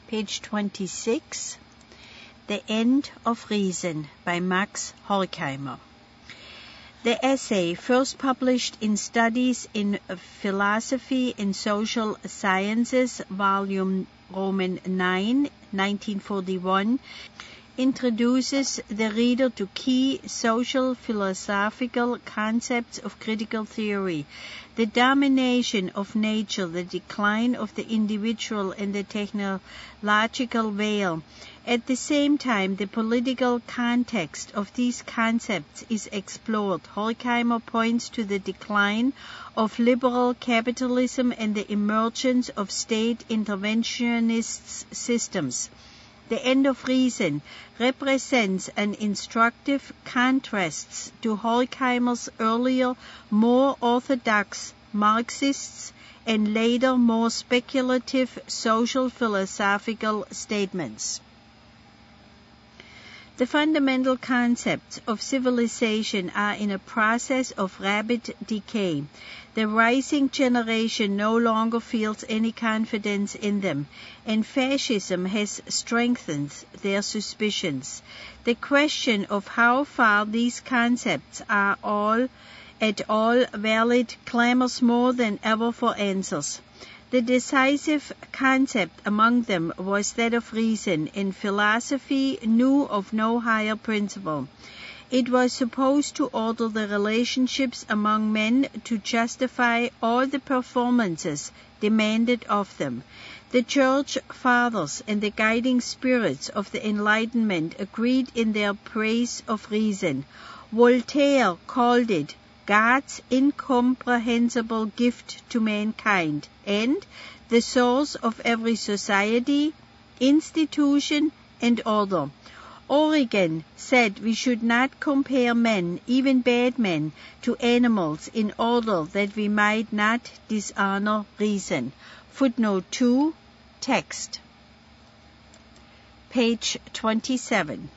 Page 26. The End of Reason by Max Horkheimer. The essay, first published in Studies in Philosophy and Social Sciences, Volume Roman 9, 1941, introduces the reader to key social philosophical concepts of critical theory, the domination of nature, the decline of the individual, and the technological veil. At the same time, the political context of these concepts is explored. Horkheimer points to the decline of liberal capitalism and the emergence of state interventionist systems. The End of Reason represents an instructive contrast to Horkheimer's earlier, more orthodox Marxists and later more speculative social philosophical statements. The fundamental concepts of civilization are in a process of rapid decay. The rising generation no longer feels any confidence in them, and fascism has strengthened their suspicions. The question of how far these concepts are at all valid clamors more than ever for answers. The decisive concept among them was that of reason, and philosophy knew of no higher principle. It was supposed to order the relationships among men, to justify all the performances demanded of them. The Church Fathers and the guiding spirits of the Enlightenment agreed in their praise of reason. Voltaire called it God's incomprehensible gift to mankind, and the source of every society, institution, and order. Origen said we should not compare men, even bad men, to animals in order that we might not dishonor reason. Footnote 2, text. Page 27.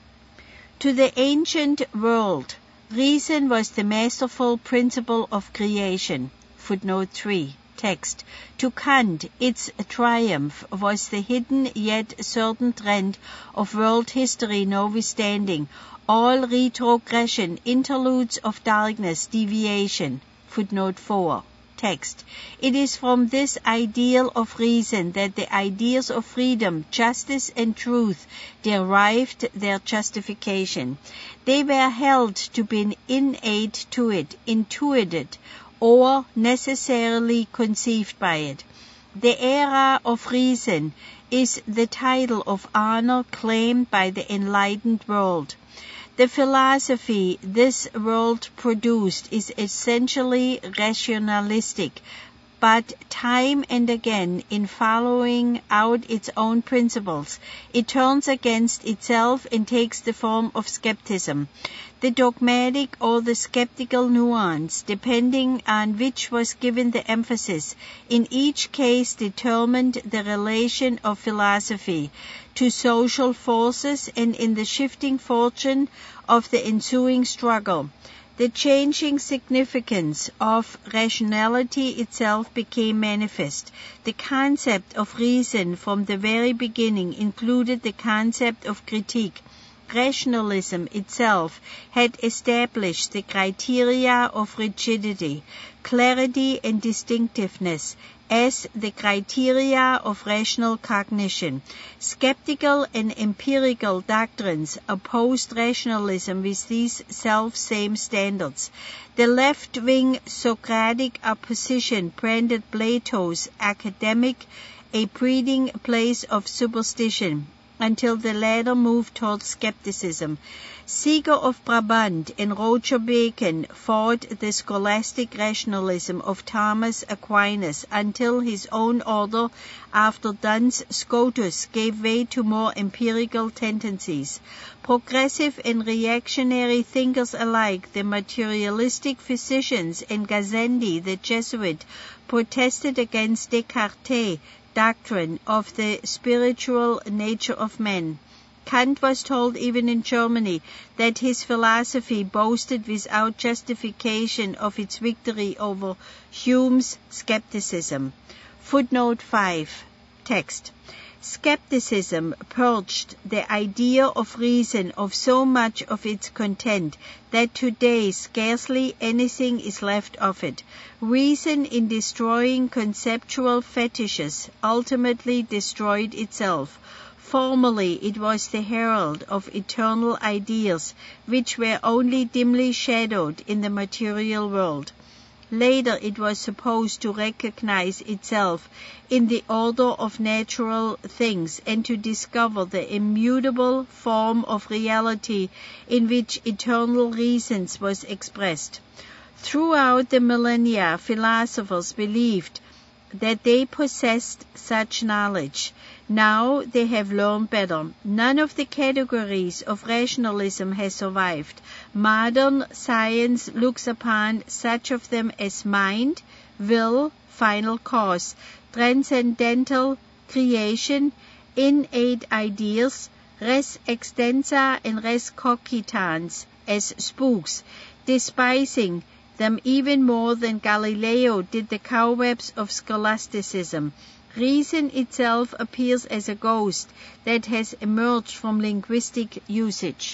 To the ancient world, reason was the masterful principle of creation. Footnote 3, text. To Kant, its triumph was the hidden yet certain trend of world history notwithstanding all retrogression, interludes of darkness, deviation. Footnote 4, text. It is from this ideal of reason that the ideas of freedom, justice, and truth derived their justification. They were held to be innate to it, intuited, or necessarily conceived by it. The era of reason is the title of honor claimed by the enlightened world. The philosophy this world produced is essentially rationalistic, but time and again, in following out its own principles, it turns against itself and takes the form of skepticism. The dogmatic or the skeptical nuance, depending on which was given the emphasis, in each case determined the relation of philosophy to social forces and in the shifting fortune of the ensuing struggle. The changing significance of rationality itself became manifest. The concept of reason from the very beginning included the concept of critique. Rationalism itself had established the criteria of rigidity, clarity, and distinctiveness as the criteria of rational cognition. Skeptical and empirical doctrines opposed rationalism with these self-same standards. The left-wing Socratic opposition branded Plato's academic a breeding place of superstition, until the latter moved towards skepticism. Seeger of Brabant and Roger Bacon fought the scholastic rationalism of Thomas Aquinas until his own order, after Duns Scotus, gave way to more empirical tendencies. Progressive and reactionary thinkers alike, the materialistic physicians and Gassendi, the Jesuit, protested against Descartes' doctrine of the spiritual nature of men. Kant was told even in Germany that his philosophy boasted without justification of its victory over Hume's skepticism. Footnote 5, text. Skepticism purged the idea of reason of so much of its content that today scarcely anything is left of it. Reason, in destroying conceptual fetishes, ultimately destroyed itself. Formerly it was the herald of eternal ideals, which were only dimly shadowed in the material world. Later it was supposed to recognize itself in the order of natural things and to discover the immutable form of reality in which eternal reason was expressed. Throughout the millennia, philosophers believed that they possessed such knowledge. Now they have learned better. None of the categories of rationalism has survived. Modern science looks upon such of them as mind, will, final cause, transcendental creation, innate ideas, res extensa and res cogitans as spooks, despising them even more than Galileo did the cobwebs of scholasticism. Reason itself appears as a ghost that has emerged from linguistic usage.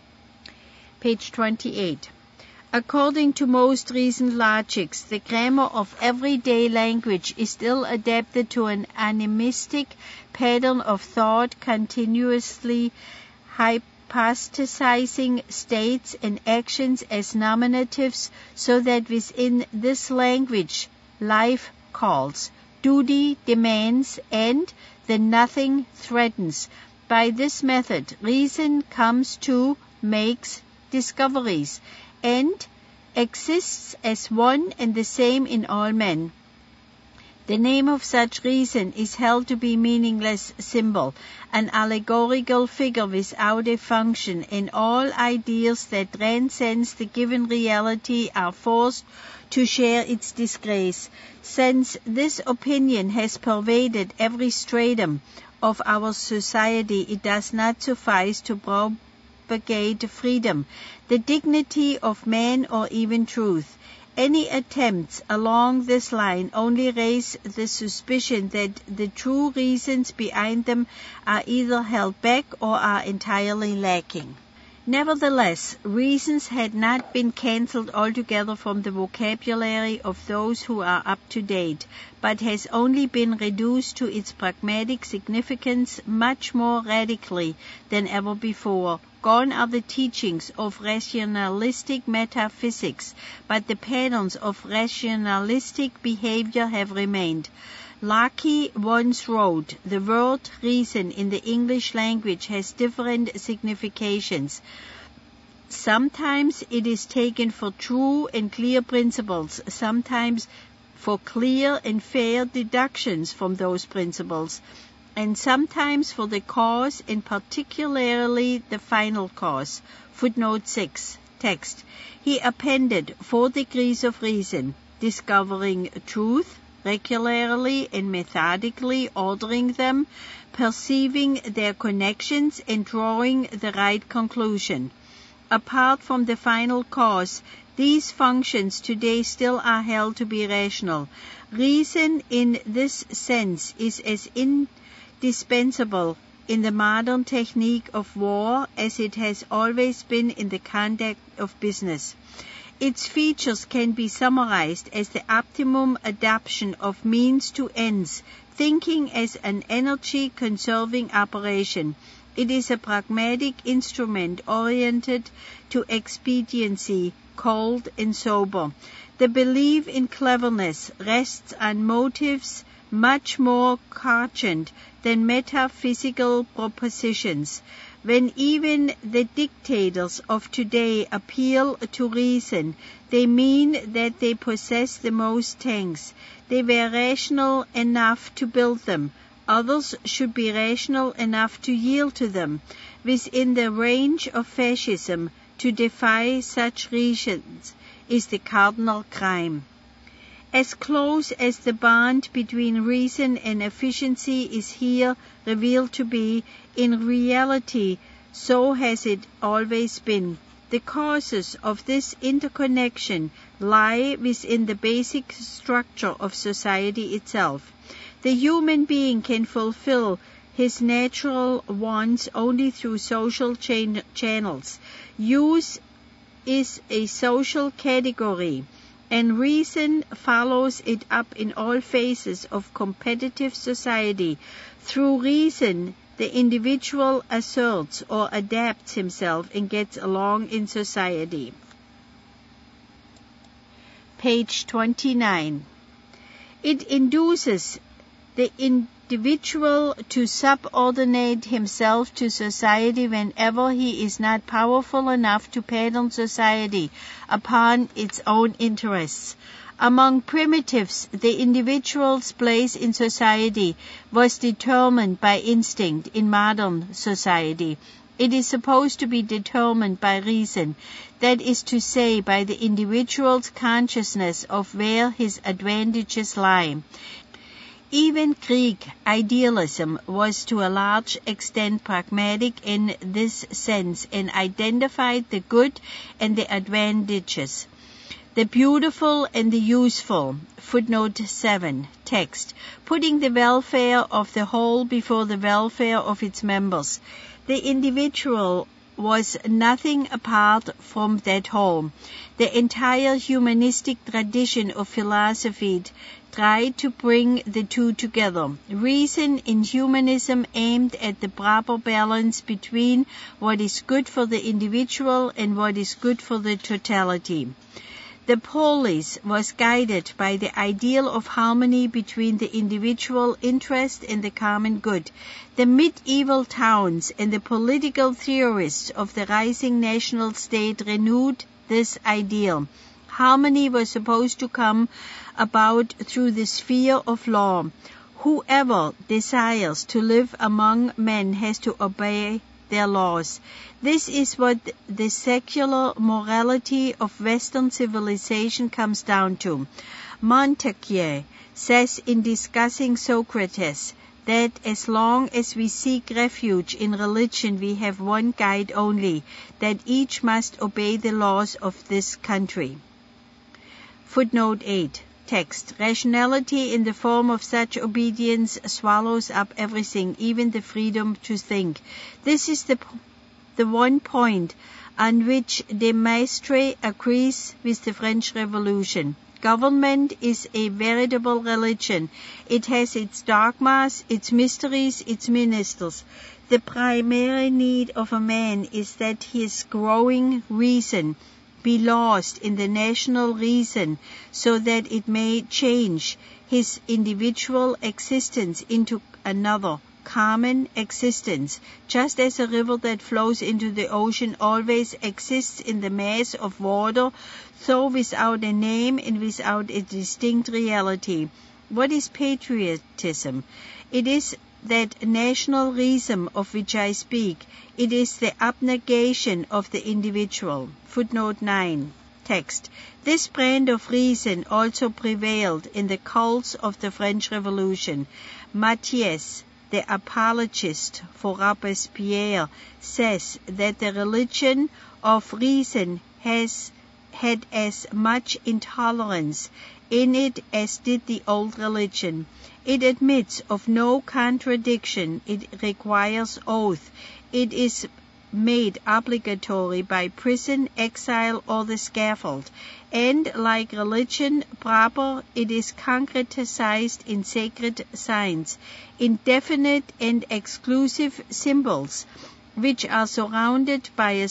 Page 28. According to most recent logics, the grammar of everyday language is still adapted to an animistic pattern of thought, continuously hypostasizing states and actions as nominatives, so that within this language life calls, duty demands, and the nothing threatens. By this method, reason comes to, makes discoveries, and exists as one and the same in all men. The name of such reason is held to be meaningless symbol, an allegorical figure without a function, and all ideas that transcends the given reality are forced to share its disgrace. Since this opinion has pervaded every stratum of our society, it does not suffice to propagate freedom, the dignity of man, or even truth. Any attempts along this line only raise the suspicion that the true reasons behind them are either held back or are entirely lacking. Nevertheless, reasons had not been cancelled altogether from the vocabulary of those who are up to date, but has only been reduced to its pragmatic significance much more radically than ever before. Gone are the teachings of rationalistic metaphysics, but the patterns of rationalistic behavior have remained. Locke once wrote, "The word reason in the English language has different significations. Sometimes it is taken for true and clear principles, sometimes for clear and fair deductions from those principles, and sometimes for the cause, and particularly the final cause." Footnote 6. Text. He appended 4 degrees of reason: discovering truth, regularly and methodically ordering them, perceiving their connections, and drawing the right conclusion. Apart from the final cause, these functions today still are held to be rational. Reason in this sense is as indispensable in the modern technique of war as it has always been in the conduct of business. Its features can be summarized as the optimum adaptation of means to ends, thinking as an energy-conserving operation. It is a pragmatic instrument oriented to expediency, cold and sober. The belief in cleverness rests on motives much more cogent than metaphysical propositions. When even the dictators of today appeal to reason, they mean that they possess the most tanks. They were rational enough to build them. Others should be rational enough to yield to them. Within the range of fascism, to defy such reasons is the cardinal crime. As close as the bond between reason and efficiency is here revealed to be, in reality, so has it always been. The causes of this interconnection lie within the basic structure of society itself. The human being can fulfill his natural wants only through social channels. Use is a social category, and reason follows it up in all phases of competitive society. Through reason, the individual asserts or adapts himself and gets along in society. Page 29. It induces the individual to subordinate himself to society whenever he is not powerful enough to pattern society upon its own interests. Among primitives, the individual's place in society was determined by instinct. In modern society, it is supposed to be determined by reason, that is to say, by the individual's consciousness of where his advantages lie. Even Greek idealism was to a large extent pragmatic in this sense and identified the good and the advantages, the beautiful and the useful. Footnote 7, text, putting the welfare of the whole before the welfare of its members. The individual was nothing apart from that whole. The entire humanistic tradition of philosophy tried to bring the two together. Reason in humanism aimed at the proper balance between what is good for the individual and what is good for the totality. The polis was guided by the ideal of harmony between the individual interest and the common good. The medieval towns and the political theorists of the rising national state renewed this ideal. Harmony was supposed to come about through the sphere of law. Whoever desires to live among men has to obey their laws. This is what the secular morality of Western civilization comes down to. Montesquieu says in discussing Socrates that as long as we seek refuge in religion, we have one guide only, that each must obey the laws of this country. Footnote 8. Text. Rationality in the form of such obedience swallows up everything, even the freedom to think. This is the one point on which de Maistre agrees with the French Revolution. Government is a veritable religion. It has its dogmas, its mysteries, its ministers. The primary need of a man is that his growing reason be lost in the national reason, so that it may change his individual existence into another common existence. Just as a river that flows into the ocean always exists in the mass of water, so without a name and without a distinct reality. What is patriotism? It is that national reason of which I speak. It is the abnegation of the individual. Footnote 9. Text. This brand of reason also prevailed in the cults of the French Revolution. Mathias, the apologist for Robespierre, says that the religion of reason had as much intolerance in it as did the old religion. It admits of no contradiction. It requires oath. It is made obligatory by prison, exile, or the scaffold. And, like religion proper, it is concretized in sacred signs, in definite and exclusive symbols, which are surrounded by a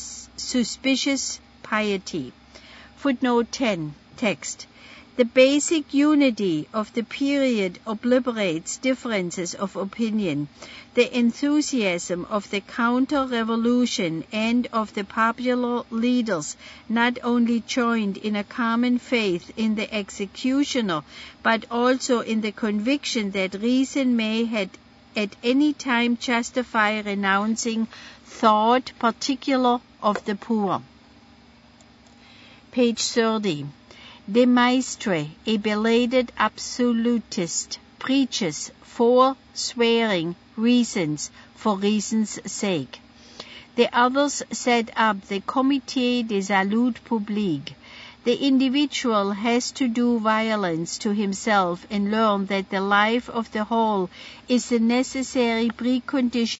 suspicious piety. Footnote 10. Text. The basic unity of the period obliterates differences of opinion. The enthusiasm of the counter-revolution and of the popular leaders not only joined in a common faith in the executioner, but also in the conviction that reason may at any time justify renouncing thought, particular of the poor. Page 30. De Maistre, a belated absolutist, preaches forswearing reasons for reason's sake. The others set up the Comité de Salut Public. The individual has to do violence to himself and learn that the life of the whole is the necessary precondition